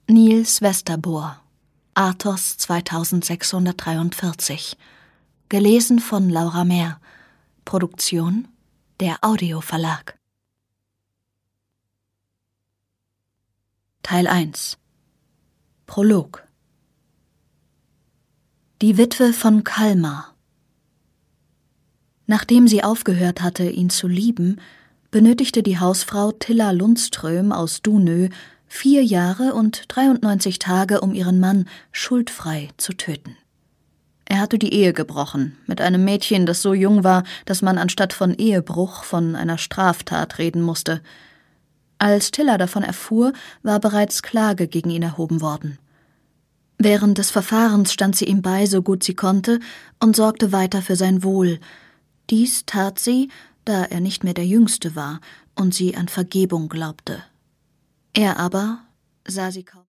Niels Westerboer, Athos 2643. Gelesen von Laura Mehr. Produktion der Audio-Verlag. Teil 1. Prolog. Die Witwe von Kalmar. Nachdem sie aufgehört hatte, ihn zu lieben, benötigte die Hausfrau Tilla Lundström aus Dunö 4 Jahre und 93 Tage, um ihren Mann schuldfrei zu töten. Er hatte die Ehe gebrochen, mit einem Mädchen, das so jung war, dass man anstatt von Ehebruch von einer Straftat reden musste. Als Tilla davon erfuhr, war bereits Klage gegen ihn erhoben worden. Während des Verfahrens stand sie ihm bei, so gut sie konnte, und sorgte weiter für sein Wohl. Dies tat sie, da er nicht mehr der Jüngste war und sie an Vergebung glaubte. Er aber sah sie kaum.